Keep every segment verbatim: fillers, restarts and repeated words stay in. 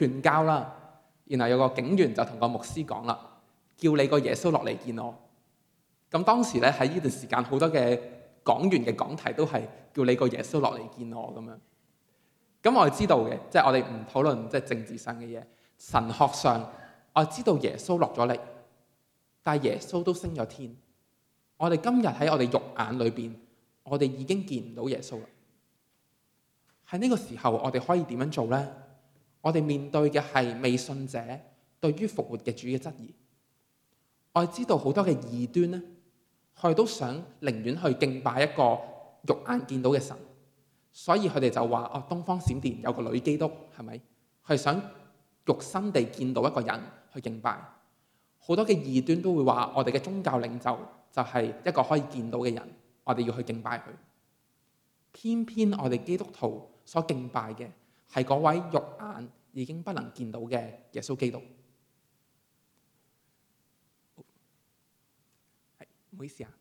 勸交啦。然後有個警員就同個牧師講啦，叫你個耶穌落嚟見我。咁當時咧喺呢段時間，好多嘅講員嘅講題都係叫你個耶穌落嚟見我咁樣。咁我哋知道嘅，即係我哋唔討論即係政治上嘅嘢，神學上我哋知道耶穌落咗嚟，但係耶穌都升咗天。我哋今日喺我哋肉眼裏邊，我哋已經見唔到耶穌啦。喺呢個時候，我哋可以點樣做呢？我哋面對嘅係未信者對於復活嘅主嘅質疑。我哋知道好多嘅異端呢，佢哋都想寧願去敬拜一個肉眼見到嘅神，所以佢哋就話：哦，東方閃電有個女基督，係咪？佢係想肉身地見到一個人去敬拜。好多嘅異端都會話：我哋嘅宗教領袖就係一個可以見到嘅人，我哋要去敬拜佢。偏偏我哋基督徒所敬拜嘅係嗰位肉眼已經不能見到嘅耶穌基督。唔好意思啊。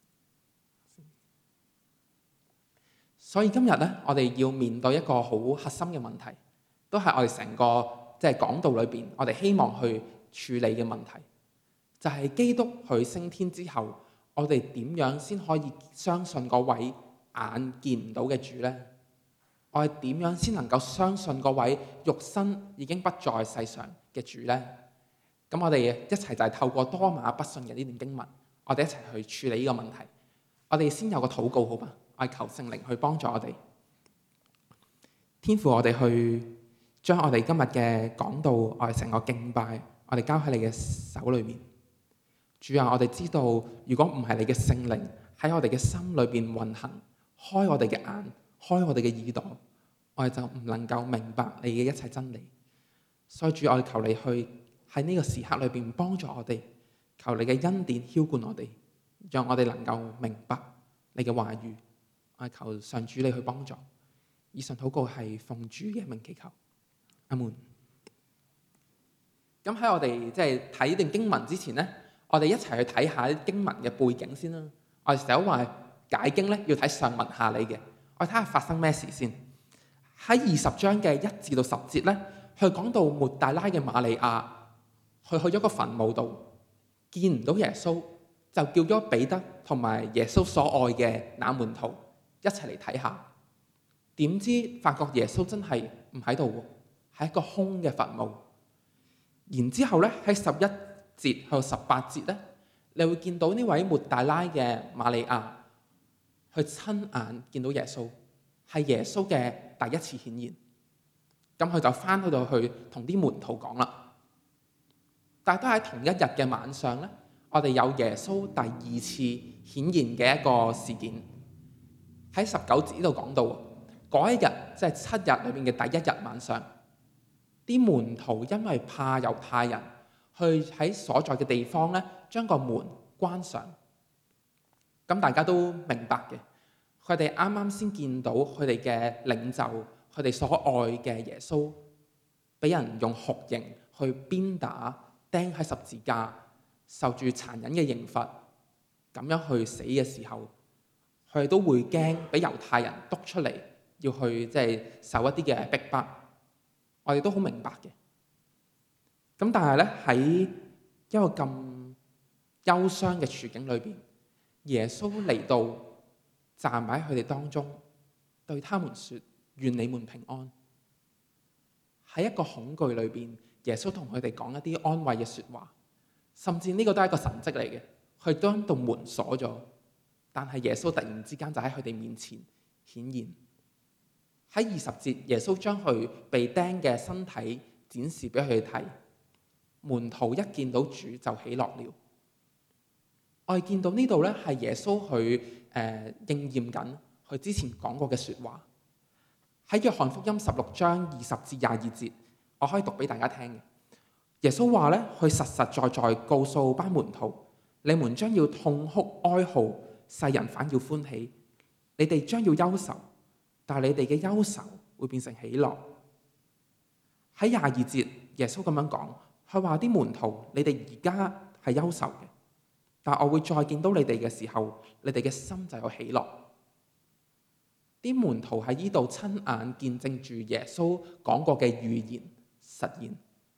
所以今日咧，我哋要面對一個好核心嘅問題，都係我哋成個即係講道裏邊，我哋希望去處理嘅問題，就係基督佢升天之後，我哋點樣先可以相信嗰位眼見唔到嘅主呢？我哋點樣先能夠相信嗰位肉身已經不在世上嘅主呢？咁我哋一齊就係透過多馬不信嘅呢段經文，我哋一齊去處理呢個問題。我哋先有個禱告好嗎？我哋求聖靈去幫助我哋。天父，我哋去將我哋今日嘅講道，我哋成個敬拜，我哋交喺你嘅手裏面。主啊，我哋知道，如果唔係你嘅聖靈喺我哋嘅心裏邊運行，開我哋嘅眼，開我哋嘅耳朵，我哋就唔能夠明白你嘅一切真理。所以主，我哋求你去喺呢個時刻裏邊幫助我哋，求你嘅恩典澆灌我哋，讓我哋能夠明白你嘅話語。我哋求上主你去幫助。以上禱告係奉主嘅名祈求，阿門。咁喺我哋即係睇呢段經文之前呢，我哋一齊去睇下經文嘅背景先啦。我哋成日話解經咧要睇上文下理嘅，我哋睇下發生咩事先。喺二十章嘅一至到十節咧，佢講到抹大拉嘅瑪利亞，佢去咗個墳墓度，見唔到耶穌，就叫咗彼得同埋耶穌所愛嘅那門徒一齊嚟睇下。點知發覺耶穌真係唔喺度喎，係一個空嘅墳墓。然之後咧喺十一節去到十八節咧，你會見到呢位抹大拉嘅瑪利亞，去親眼見到耶穌，係耶穌嘅第一次顯現。咁佢就翻去到去同啲門徒講啦。但係都喺同一日嘅晚上咧，我哋有耶穌第二次顯現嘅一個事件。喺十九節呢度講到，嗰一日即係七日裏面嘅第一日晚上，啲門徒因為怕猶太人，去喺所在嘅地方咧，將個門關上。咁大家都明白嘅，佢哋啱啱先見到佢哋嘅領袖，佢哋所愛嘅耶穌，俾人用酷刑去鞭打，釘喺十字架，受住殘忍嘅刑罰，咁樣去死嘅時候，佢哋都會驚俾猶太人督出嚟，要去即係受一啲嘅逼迫。我哋都好明白嘅。咁但係咧喺一個咁憂傷嘅處境裏邊，耶穌嚟到站喺佢哋當中，對他們說：願你們平安。喺一個恐懼裏邊，耶穌同佢哋講一啲安慰嘅説話，甚至呢個都係一個神蹟嚟嘅。佢將道門鎖咗，但係耶穌突然之間就喺佢哋面前顯現。喺二十節，耶穌將佢被釘嘅身體展示俾佢哋睇。門徒一見到主就喜樂了。我哋見到呢度咧，係耶穌佢誒應驗緊佢之前講過嘅説話。喺約翰福音十六章二十至廿二節，我可以讀俾大家聽嘅。耶穌話咧，佢實實在在告訴班門徒：你們將要痛哭哀號，世人反要歡喜；你哋將要憂愁，但係你哋嘅憂愁會變成喜樂。喺廿二節，耶穌咁樣講，佢話啲門徒：你哋而家係憂愁嘅，但我會再見到你哋嘅時候，你哋嘅心就有喜樂。啲門徒喺呢度親眼見證住耶穌講過嘅預言實現。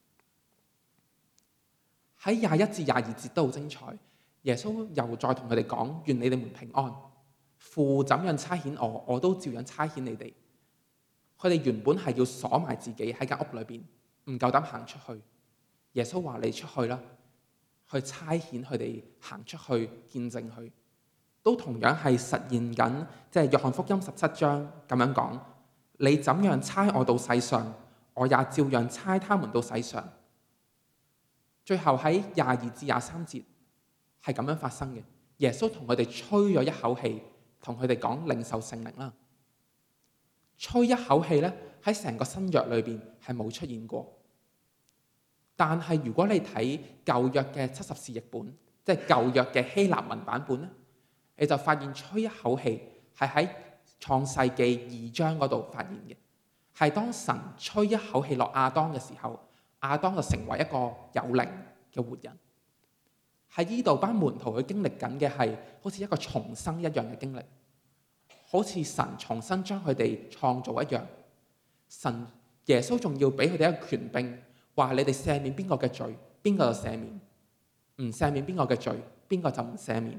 喺廿一至廿二節都好精彩，耶穌又再同佢哋講：願你哋們平安。父怎樣差遣我，我都照樣差遣你哋。佢哋原本係要鎖埋自己喺間屋裏邊，唔夠膽行出去。耶穌話：你出去啦，去差遣佢哋行出去見證佢，都同樣係實現緊，即係約翰福音十七章咁樣講：你怎樣差我到世上，我也照樣差他們到世上。最後喺廿二至廿三節係咁樣發生嘅。耶穌同佢哋吹咗一口氣，同佢哋講領受聖靈啦。吹一口氣咧，喺成個新約裏邊係冇出現過。但係如果你睇舊約嘅七十士譯本，即係舊約嘅希臘文版本咧，你就發現吹一口氣係喺創世記二章嗰度發現嘅，係當神吹一口氣落亞當嘅時候，亞當就成為一個有靈嘅活人。喺呢度班門徒佢經歷緊嘅係好似一個重生一樣嘅經歷，好似神重新將佢哋創造一樣。神耶穌仲要俾佢哋一個權柄，話你哋赦免邊個嘅罪，邊個就赦免；唔赦免邊個嘅罪，邊個就唔赦免。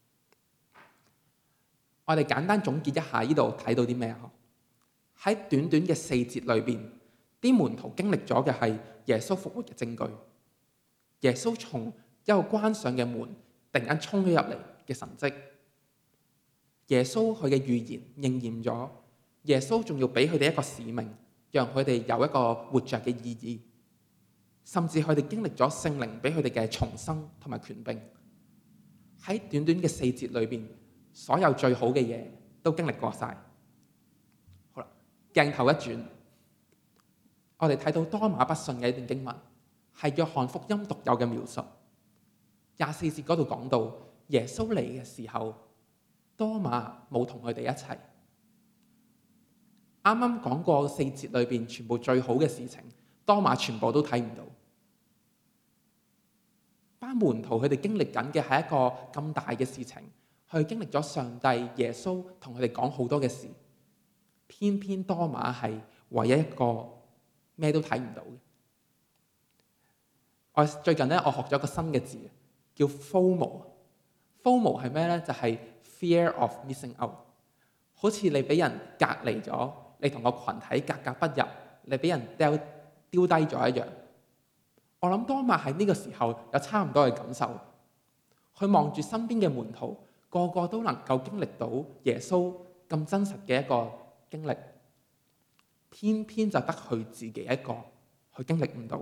我哋簡單總結一下呢度睇到啲咩啊？喺短短嘅四節裏邊，啲門徒經歷咗嘅係耶穌復活嘅證據。耶穌從一個關上嘅門突然間衝咗入嚟嘅神蹟。耶穌佢嘅預言應驗咗。耶穌仲要俾佢哋一個使命，讓佢哋有一個活着嘅意義。甚至佢哋經歷咗聖靈俾佢哋嘅重生同埋權柄。喺短短嘅四節裏邊，所有最好嘅嘢都經歷過晒。好啦，鏡頭一轉，我哋睇到多馬不信嘅一段經文，係約翰福音獨有嘅描述。廿四節嗰度講到耶穌嚟嘅時候，多馬冇同佢哋一齊。啱啱講過四節裏邊全部最好嘅事情，多馬全部都睇唔到。班門徒佢哋經歷緊嘅係一個咁大嘅事情，佢經歷咗上帝耶穌同佢哋講好多嘅事，偏偏多馬係唯一一個咩都睇唔到嘅。我最近咧，我學咗一個新嘅字，叫 FOMO。FOMO 係咩咧？就係 fear of missing out。好似你俾人隔離咗，你同個群體格格不入，你俾人丟丟低咗一樣。我諗多馬喺呢個時候有差唔多嘅感受。佢望住身邊嘅門徒，個個都能夠經歷到耶穌咁真實嘅一個經歷，偏偏就得佢自己一個去經歷唔到。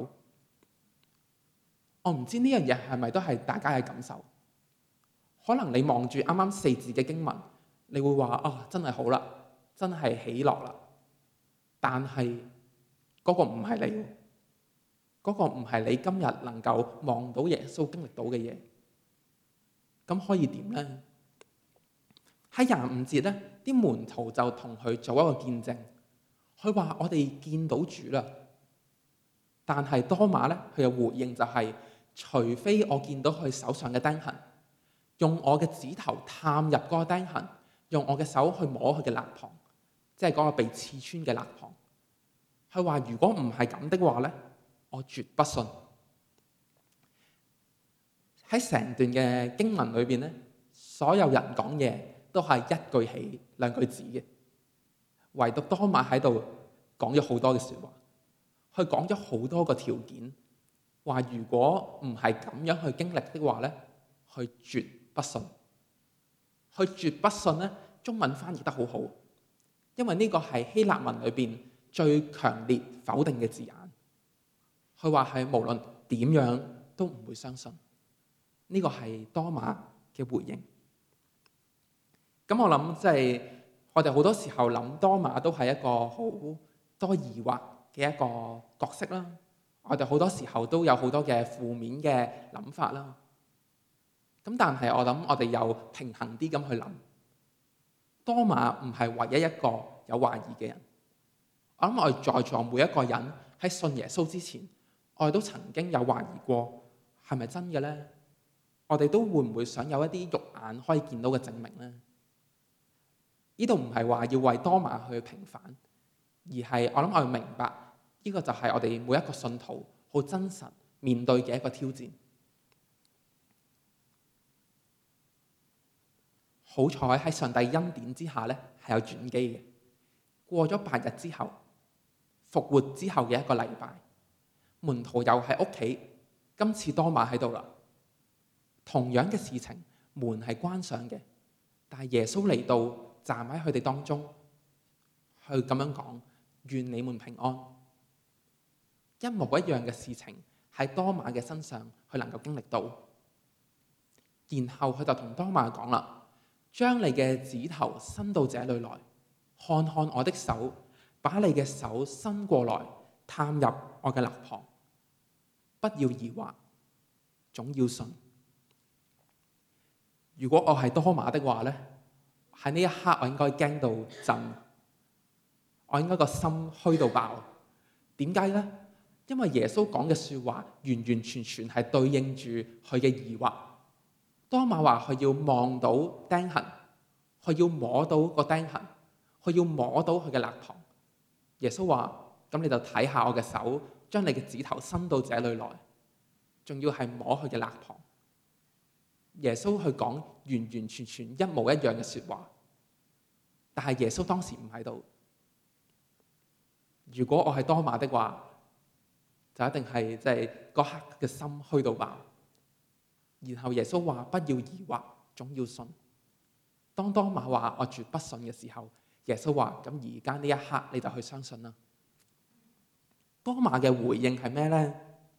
我唔知呢樣嘢係咪都係大家嘅感受？可能你望住啱啱四字嘅經文，你會話啊、哦，真係好啦，真係喜樂啦。但係嗰個唔係你，嗰個唔係你今日能夠望到耶穌經歷到嘅嘢。咁可以點呢？喺廿五節咧，啲門徒就同佢做一個見證。佢話：我哋見到主啦。但係多馬咧，佢嘅回應就係、是：除非我見到佢手上嘅釘痕，用我嘅指頭探入嗰個釘痕，用我嘅手去摸佢嘅肋旁，即係嗰個被刺穿嘅肋旁。佢話：如果唔係咁的話咧，我絕不信。喺成段嘅經文裏邊咧，所有人講嘢都係一句起兩句止嘅，唯獨多馬喺度講咗好多嘅説話，佢講咗好多個條件，話如果唔係咁樣去經歷的話咧，佢絕不信。佢絕不信咧，中文翻譯得好好，因為呢個係希臘文裏邊最強烈否定嘅字眼。佢話係無論點樣都唔會相信。呢個係多馬嘅回應。咁我諗即係我哋好多時候諗多馬都係一個好多疑惑嘅一個角色啦。我哋好多時候都有好多嘅負面嘅諗法啦。咁但係我諗我哋又平衡啲咁去諗，多馬唔係唯一一個有懷疑嘅人。我諗我哋在座每一個人喺信耶穌之前，我哋都曾經有懷疑過，係咪真嘅呢？我哋都會唔會想有一啲肉眼可以見到嘅證明呢？呢度唔係話要為多馬去平反，而係我諗我哋明白呢個就係我哋每一個信徒好真實面對嘅一個挑戰。好彩喺上帝恩典之下咧，係有轉機嘅。過咗八日之後，復活之後嘅一個禮拜，門徒又喺屋企，今次多馬喺度啦。同樣嘅事情，門係關上嘅，但係耶穌嚟到，站喺佢哋當中，去咁樣講：願你們平安。一模一樣嘅事情喺多馬嘅身上，佢能夠經歷到。然後佢就同多馬講啦：將你嘅指頭伸到這裏來，看看我的手，把你嘅手伸過來，探入我嘅肋旁，不要疑惑，總要信。如果我係多馬的話呢，喺呢一刻我應該驚到震，我應該個心虛到爆。點解呢？因為耶穌講嘅說話完完全全係對應住佢嘅疑惑。多馬話佢要望到釘痕，佢要摸到個釘痕，佢要摸到佢嘅肋旁。耶穌話：咁你就睇下我嘅手，將你嘅指頭伸到這裏來，仲要係摸佢嘅肋旁。耶穌去講完完全全一模一樣嘅說話，但係耶穌當時唔喺度。如果我係多馬的話，就一定係即係嗰刻嘅心虛到爆。然後耶穌話：不要疑惑，總要信。當多馬話我絕不信嘅時候，耶穌話：咁而家呢一刻你就去相信啦。多馬嘅回應係咩呢？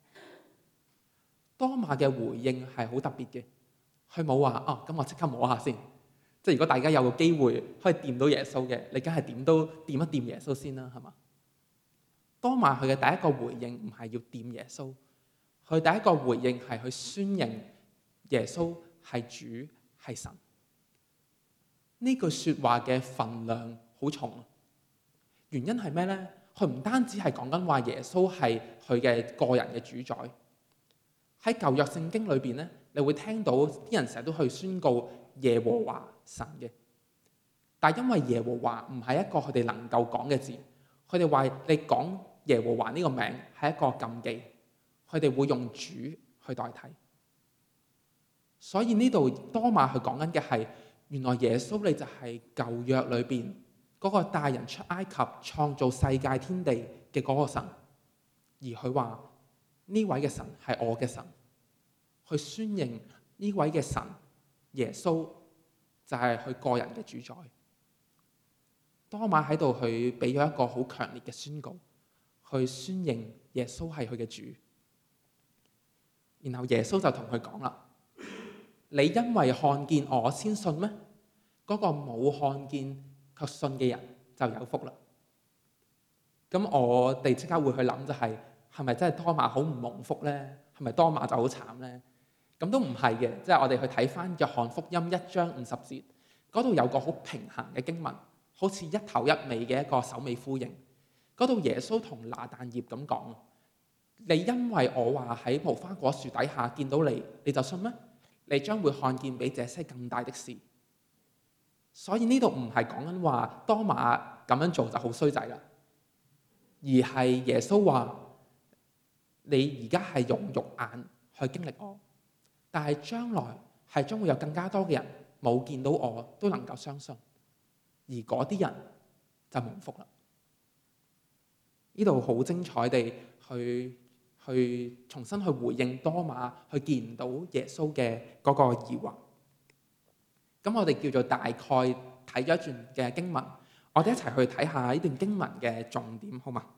多馬嘅回應係好特別嘅，佢冇話哦，咁我即刻摸下先。即係如果大家有個機會可以掂到耶穌嘅，你梗係點都掂一掂耶穌先啦，係嘛？多馬佢嘅第一個回應唔係要掂耶穌，佢第一個回應係去宣認耶穌係主係神。呢句說話嘅分量好重，原因係咩呢？佢唔單止係講緊話耶穌係佢嘅個人嘅主宰。喺舊約聖經裏邊咧，你會聽到啲人成日都去宣告耶和華神嘅，但係因為耶和華唔係一個佢哋能夠講嘅字，佢哋話你講耶和華呢個名係一個禁忌，佢哋會用主去代替。所以呢度多馬佢講緊嘅係，原來耶穌你就係舊約裏邊嗰個帶人出埃及、創造世界天地嘅嗰個神，而佢話呢位嘅神係我嘅神，去宣認呢位嘅神耶穌就係佢個人嘅主宰。多馬喺度去俾咗一個好強烈嘅宣告，去宣認耶穌係佢嘅主。然後耶穌就同佢講啦：你因為看見我先信咩？嗰個冇看見卻信嘅人就有福啦。咁我哋即刻會去諗就係，係咪真係多馬好唔蒙福呢？係咪多馬就好慘呢？咁都唔係嘅，即係我哋去睇翻約翰福音一章五十節，嗰度有個好平衡嘅經文，好似一頭一尾嘅一個首尾呼應。嗰度耶穌同拿但業咁講：你因為我話喺無花果樹底下見到你，你就信咩？你將會看見比這些更大的事。所以呢度唔係講緊話多馬咁樣做就好衰仔啦，而係耶穌話你而家係用肉眼去經歷我，但係將來係將會有更加多嘅人冇見到我都能夠相信，而嗰啲人就蒙福啦。呢度好精彩地去去重新去回應多馬去見唔到耶穌嘅嗰個疑惑。咁我哋叫做大概睇咗一段嘅經文，我哋一齊去睇下呢段經文嘅重點，好嘛？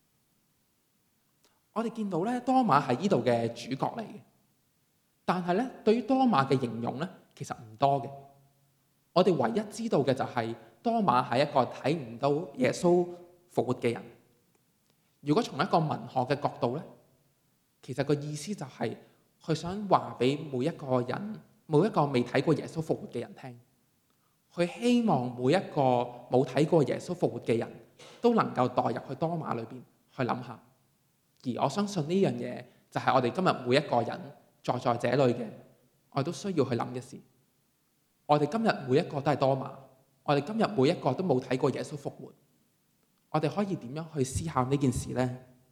我哋見到咧，多馬係呢度嘅主角嚟嘅，但係咧，對於多馬嘅形容咧，其實唔多嘅。我哋唯一知道嘅就係多馬係一個睇唔到耶穌復活嘅人。如果從一個文學嘅角度咧，其實個意思就係佢想話俾每一個人，每一個未睇過耶穌復活嘅人聽，佢希望每一個冇睇過耶穌復活嘅人都能夠代入去多馬裏邊去諗下。而我相信呢樣嘢就係我哋今日每一個人在在這裏嘅，我哋都需要去諗嘅事。我哋今日每一個都係多馬，我哋今日每一個都冇睇過耶穌復活，我哋可以點樣去思考呢件事呢？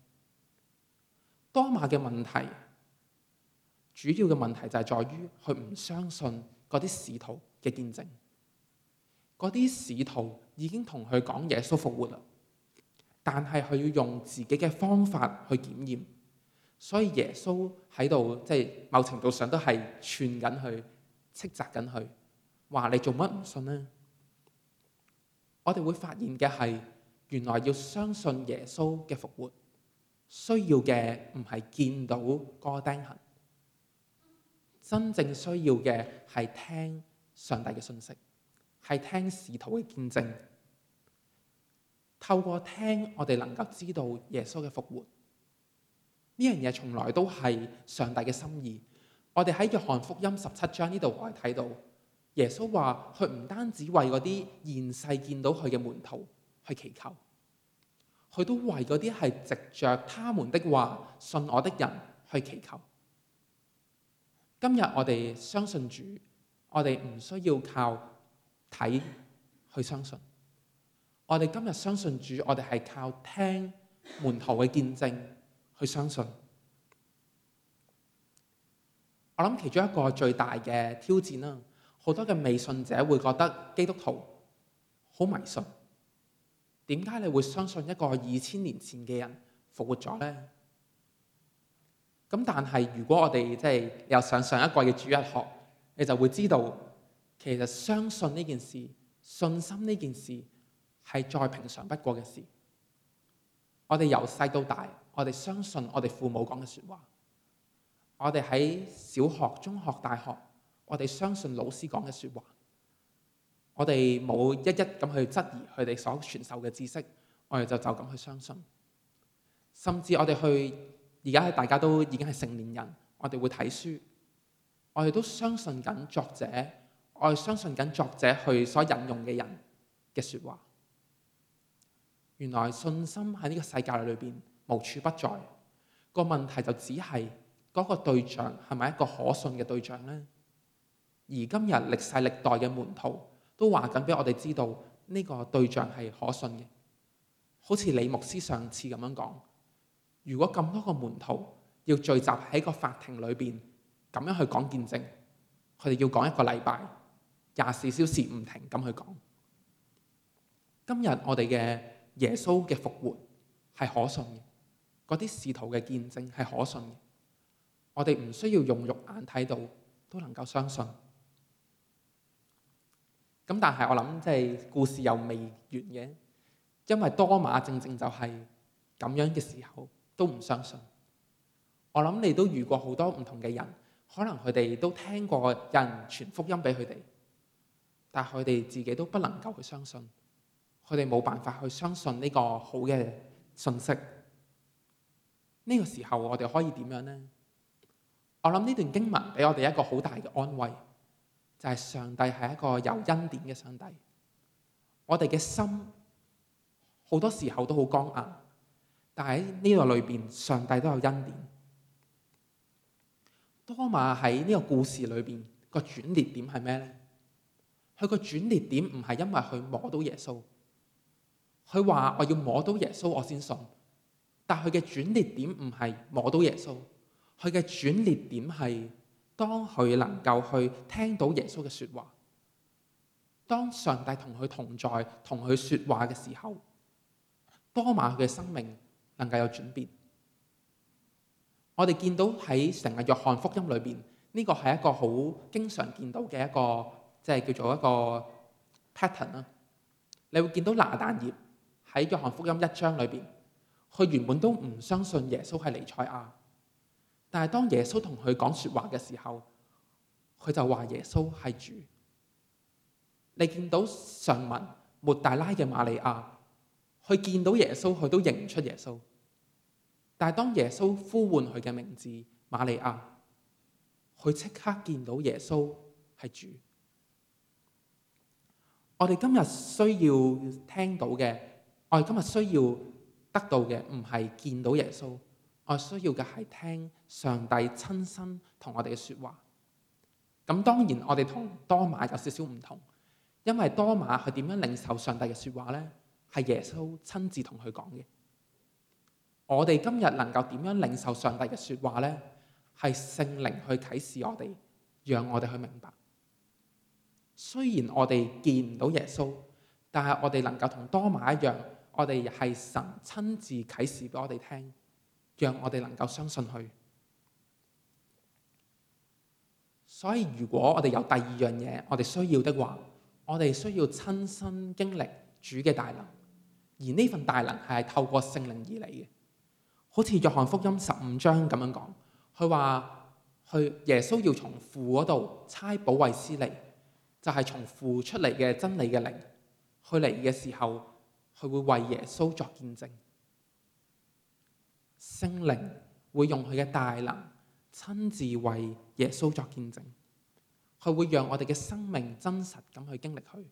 多馬嘅問題，主要嘅問題就係在於佢唔相信嗰啲使徒嘅見證。嗰啲使徒已經同佢講耶穌復活啦，但係佢要用自己嘅方法去檢驗，所以耶穌喺度即係某程度上都係串緊佢、斥責緊佢，話你做乜唔信呢？我哋會發現嘅係，原來要相信耶穌嘅復活，需要嘅唔係見到個釘痕，真正需要嘅係聽上帝嘅信息。係聽使徒嘅見證，透過聽我哋能夠知道耶穌嘅復活。呢樣嘢從來都係上帝嘅心意。我哋喺約翰福音十七章呢度，我哋睇到耶穌話佢唔單止為嗰啲現世見到佢嘅門徒去祈求，佢都為嗰啲係藉着他們的話信我的人去祈求。今日我哋相信主，我哋唔需要靠睇去相信，我哋今日相信主，我哋係靠聽門徒嘅見證去相信。我諗其中一個最大嘅挑戰啦，好多嘅未信者會覺得基督徒好迷信。點解你會相信一個二千年前嘅人復活咗呢？咁但係如果我哋即係有上上一季嘅主日學，你就會知道。其實相信呢件事，信心呢件事係再平常不過嘅事。我哋由細到大，我哋相信我哋父母講嘅說話。我哋喺小學、中學、大學，我哋相信老師講嘅說話。我哋冇一一咁去質疑佢哋所傳授嘅知識，我哋就就咁去相信。甚至我哋去而家大家都已經係成年人，我哋會睇書，我哋都相信緊作者。我係相信緊作者去所引用嘅人嘅說話。原來信心喺呢個世界裏邊無處不在，個問題就只係嗰個對象係咪一個可信嘅對象呢？而今日歷世歷代嘅門徒都話緊俾我哋知道呢個對象係可信嘅。好似李牧師上次咁樣講，如果咁多個門徒要聚集喺個法庭裏邊咁樣去講見證，佢哋要講一個禮拜。廿四小時唔停咁去講。今日我哋嘅耶穌嘅復活係可信嘅，嗰啲使徒嘅見證係可信嘅。我哋唔需要用肉眼睇到，都能夠相信。咁但係我諗即係故事又未完嘅，因為多馬正正就係咁樣嘅時候都唔相信。我諗你都遇過好多唔同嘅人，可能佢哋都聽過有人傳福音俾佢哋。但係佢哋自己都不能夠去相信，佢哋冇辦法去相信呢個好嘅信息。呢個時候我哋可以點樣呢？我諗呢段經文俾我哋一個好大嘅安慰，就係上帝係一個有恩典嘅上帝。我哋嘅心好多時候都好剛硬，但係喺呢個裏邊，上帝都有恩典。多馬喺呢個故事裏邊個轉捩點係咩呢？佢個轉捩點唔係因為佢摸到耶穌，佢話我要摸到耶穌我先信。但佢嘅轉捩點唔係摸到耶穌，佢嘅轉捩點係當佢能夠去聽到耶穌嘅說話，當上帝同佢同在，同佢說話嘅時候，多馬佢嘅生命能夠有轉變。我哋見到喺成個約翰福音裏邊，呢個係一個好經常見到嘅一個。即係叫做一個 pattern 啦。你會見到拿但業喺約翰福音一章裏邊，佢原本都唔相信耶穌係彌賽亞，但係當耶穌同佢講説話嘅時候，佢就話耶穌係主。你見到上文抹大拉嘅瑪利亞，佢見到耶穌，佢都認唔出耶穌，但係當耶穌呼喚佢嘅名字瑪利亞，佢即刻見到耶穌係主。我哋今日需要聽到嘅，我哋今日需要得到嘅，唔係見到耶穌，我哋需要嘅係聽上帝親身同我哋嘅說話。咁當然我哋同多馬有少少唔同，因為多馬佢點樣領受上帝嘅說話呢？係耶穌親自同佢講嘅。 我哋今日能夠點樣領受上帝嘅説話呢？係聖靈去啟示我哋，讓我哋去明白。雖然我哋見唔到耶穌，但係我哋能夠同多馬一樣，我哋係神親自啟示俾我哋聽，讓我哋能夠相信佢。所以如果我哋有第二樣嘢我哋需要的話，我哋需要親身經歷主嘅大能，而呢份大能係透過聖靈而嚟嘅。好似約翰福音十五章咁樣講，佢話去耶穌要從父嗰度差保惠師嚟，就係從父出嚟嘅真理嘅靈。去嚟嘅時候，佢會為耶穌作見證。聖靈會用佢嘅大能親自為耶穌作見證，佢會讓我哋嘅生命真實咁去經歷佢。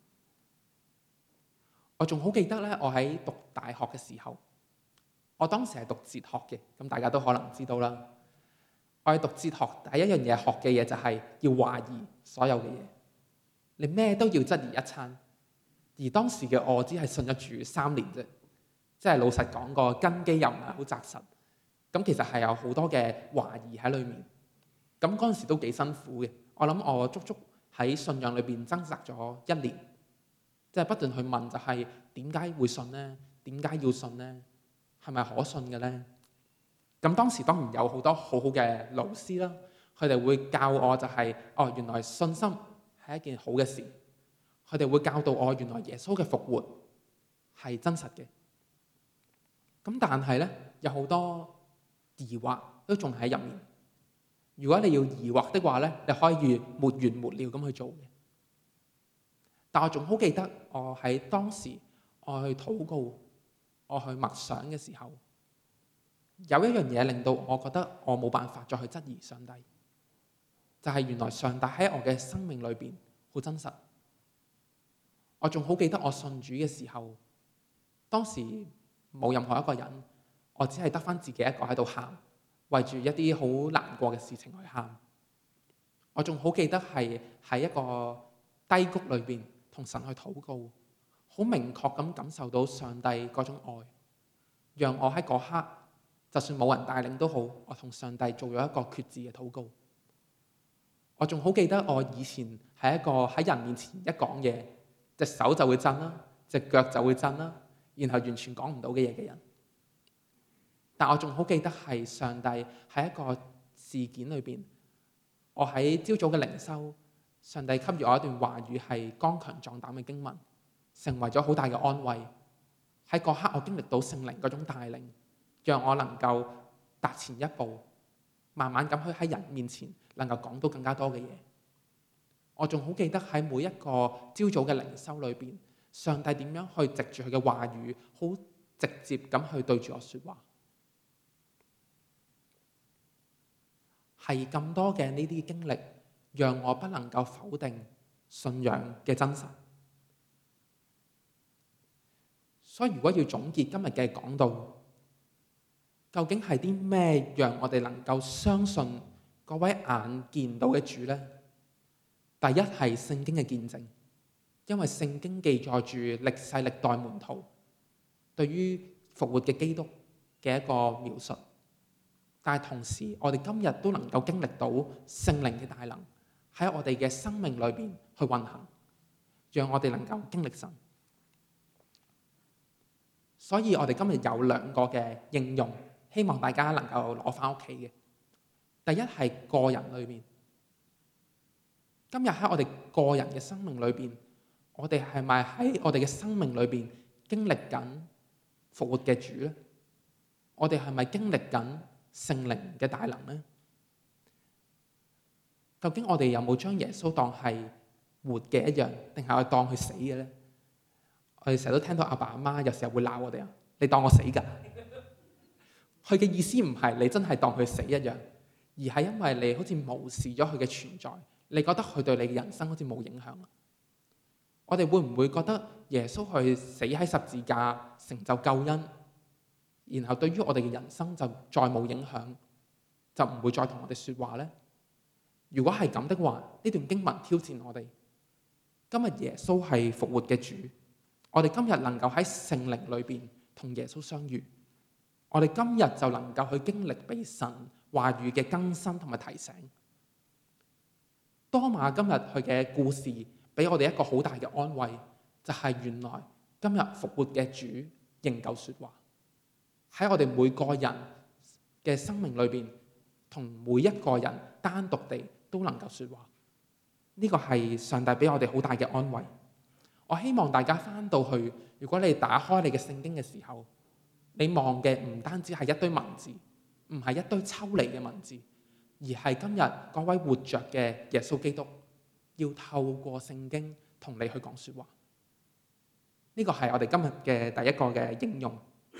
我仲好記得咧，我喺讀大學嘅時候，我當時係讀哲學嘅，咁大家都可能知道啦。我係讀哲學，第一樣嘢學嘅嘢就係要懷疑所有嘅嘢，你咩都要質疑一餐。而當時嘅我只係信咗主三年啫，即係老實講個根基又唔係好紮實。咁其實係有好多嘅懷疑喺裏面。咁嗰陣時都幾辛苦嘅。我諗我足足喺信仰裏邊掙扎咗一年，即係不斷去問，就係點解會信呢？點解要信呢？係咪可信嘅呢？咁當時當然有好多好好嘅老師啦，佢哋會教我就係哦，原來信心係一件好嘅事。佢哋會教導我，原來耶穌嘅復活係真實嘅。咁但係咧，有好多疑惑都仲喺入面。如果你要疑惑的話咧，你可以沒完沒了咁去做嘅。但我仲好記得，我喺當時我去禱告、我去默想嘅時候，有一樣嘢令到我覺得我冇辦法再去質疑上帝，就係原來上帝喺我嘅生命裏邊好真實。我仲好記得我信主嘅時候，當時冇任何一個人，我只係得返自己一個喺度喊，為住一啲好難過嘅事情去喊。我仲好記得係喺一個低谷裏邊同神去禱告，好明確咁感受到上帝嗰種愛，讓我喺嗰刻，就算冇人帶領都好，我同上帝做咗一個決志嘅禱告。我仲好記得我以前係一個喺人面前一講嘢，隻手就會震啦，隻腳就會震啦，然後完全講唔到嘅嘢嘅人。但我仲好記得係上帝喺一個事件裏邊，我喺朝早嘅靈修，上帝給予我一段話語係剛強壯膽嘅經文，成為咗好大嘅安慰。喺嗰刻我經歷到聖靈嗰種帶領，讓我能夠踏前一步，慢慢咁去喺人面前能夠講到更加多嘅嘢。我仲好記得喺每一個朝早嘅靈修裏邊，上帝點樣去藉住佢嘅話語，好直接咁去對住我說話。係咁多嘅呢啲經歷，讓我不能夠否定信仰嘅真實。所以如果要總結今日嘅講道，究竟係啲咩讓我哋能夠相信嗰位眼見唔到嘅主呢？第一係聖經嘅見證，因為聖經記載住歷世歷代門徒對於復活嘅基督嘅一個描述。但係同時，我哋今日都能夠經歷到聖靈嘅大能喺我哋嘅生命裏邊去運行，讓我哋能夠經歷神。所以我哋今日有兩個嘅應用，希望大家能夠攞翻屋企嘅。第一係個人裏面，今日喺我哋個人嘅生命裏邊，我哋係咪喺我哋嘅生命裏邊經歷緊復活嘅主呢？我哋係咪經歷緊聖靈嘅大能呢？究竟我哋有冇將耶穌當係活嘅一樣，定係我哋當佢死嘅呢？我哋成日都聽到阿爸阿媽有時候會鬧我哋啊，你當我死㗎？佢嘅意思唔係你真係當佢死一樣，而係因為你好似無視咗佢嘅存在，你覺得佢對你嘅人生好似冇影響。我哋會唔會覺得耶穌去死喺十字架成就救恩，然後對於我哋嘅人生就再冇影響，就唔會再同我哋說話呢？如果係咁的話，呢段經文挑戰我哋。今日耶穌係復活嘅主，我哋今日能夠喺聖靈裏邊同耶穌相遇， 我哋今日就能夠去經歷被神話語嘅更新同埋提醒。多馬今日佢嘅故事俾我哋一個好大嘅安慰，就係原來今日復活嘅主仍舊說話，喺我哋每個人嘅生命裏邊，同每一個人單獨地都能夠說話。呢個係上帝俾我哋好大嘅安慰。我希望大家翻到去，如果你打開你嘅聖經嘅時候，你望嘅唔單止係一堆文字，唔係一堆抽離嘅文字，而係今日嗰位活着嘅耶穌基督，要透過聖經同你去講說話。呢個係我哋今日嘅第一個嘅應用。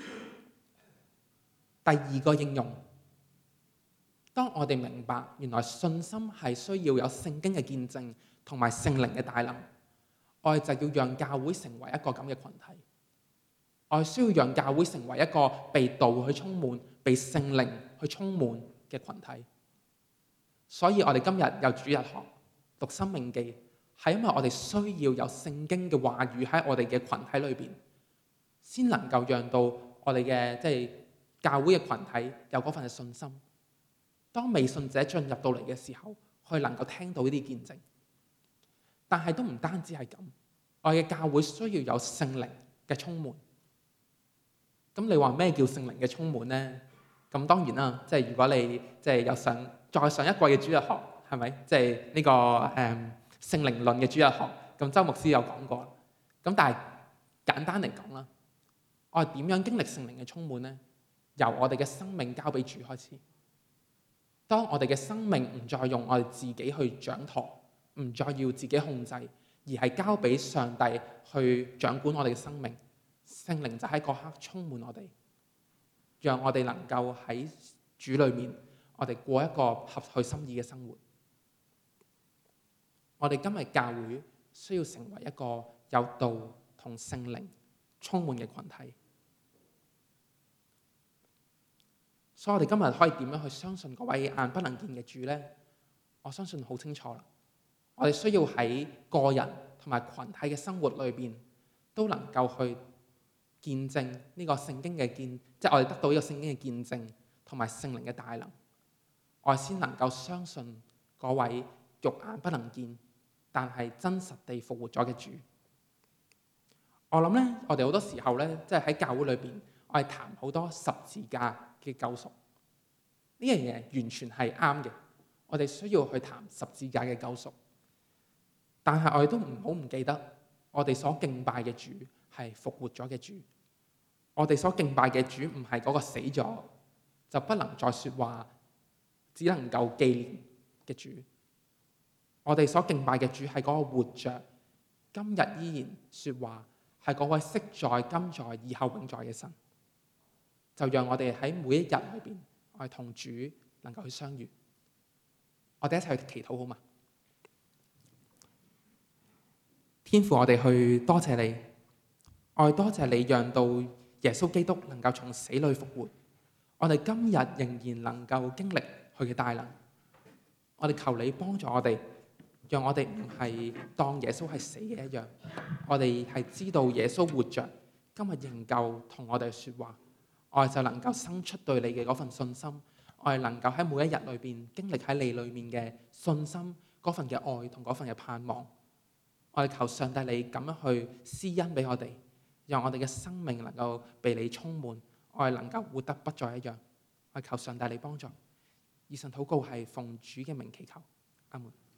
第二個應用，當我哋明白原來信心係需要有聖經嘅見證同埋聖靈嘅大能，我哋就要讓教會成為一個咁嘅群體。我哋需要讓教會成為一個被道去充滿、被聖靈去充滿嘅群體。所以我哋今日有主日學讀申命記，係因為我哋需要有聖經嘅話語喺我哋嘅群體裏邊，先能夠讓到我哋嘅即係教會嘅群體有嗰份嘅信心。當未信者進入到嚟嘅時候，佢能夠聽到呢啲見證。但係都唔單止係咁，我哋嘅教會需要有聖靈嘅充滿。咁你話咩叫聖靈嘅充滿呢？咁當然啦，即係如果你即係有上再上一季嘅主日學，係咪？即係呢個誒聖靈論嘅主日學，咁周牧師有講過。咁但係簡單嚟講啦，我哋點樣經歷聖靈嘅充滿呢？由我哋嘅生命交俾主開始。當我哋嘅生命唔再用我哋自己去掌舵，唔再要自己控制，而係交俾上帝去掌管我哋嘅生命，聖靈就喺嗰刻充滿我哋，讓我哋能夠喺主裏面，我哋過一個合佢心意嘅生活。我哋今日教會需要成為一個有道同聖靈充滿嘅群體。所以我哋今日可以點樣去相信嗰位眼不能見嘅主呢？我相信好清楚啦。我哋需要喺個人同埋群體嘅生活裏邊，都能夠去見證呢個聖經嘅見，即係我哋得到呢個聖經嘅見證同埋聖靈嘅大能，我哋先能夠相信嗰位肉眼不能見，但係真實地復活咗嘅主。我諗咧，我哋好多時候咧，即係喺教會裏邊，我哋談好多十字架嘅救贖，呢樣嘢完全係啱嘅。我哋需要去談十字架嘅救贖，但係我哋都唔好唔記得，我哋所敬拜嘅主係復活咗嘅主。我哋所敬拜嘅主唔係嗰個死咗就不能再說話，只能夠紀念嘅主。我哋所敬拜嘅主係嗰個活着，今日依然說話，係嗰位昔在、今在、以後永在嘅神。就讓我哋喺每一日裏邊，我哋同主能夠去相遇。我哋一齊去祈禱好嗎？天父，我哋去多謝你，我哋多謝你讓到耶穌基督能夠從死裏復活。我哋今日仍然能夠經歷佢嘅大能。我哋求你幫助我哋，讓我哋唔係當耶穌係死嘅一樣，我哋係知道耶穌活着，今日仍舊同我哋說話。我哋就能夠生出對你嘅嗰份信心，我哋能夠喺每一日裏邊經歷喺你裏面嘅信心，嗰份嘅愛同嗰份嘅盼望。我哋求上帝你咁樣去施恩俾我哋，讓我哋嘅生命能夠被你充滿，我哋能夠活得不再一樣。我哋求上帝你幫助。以上禱告係奉主嘅名祈求，阿門。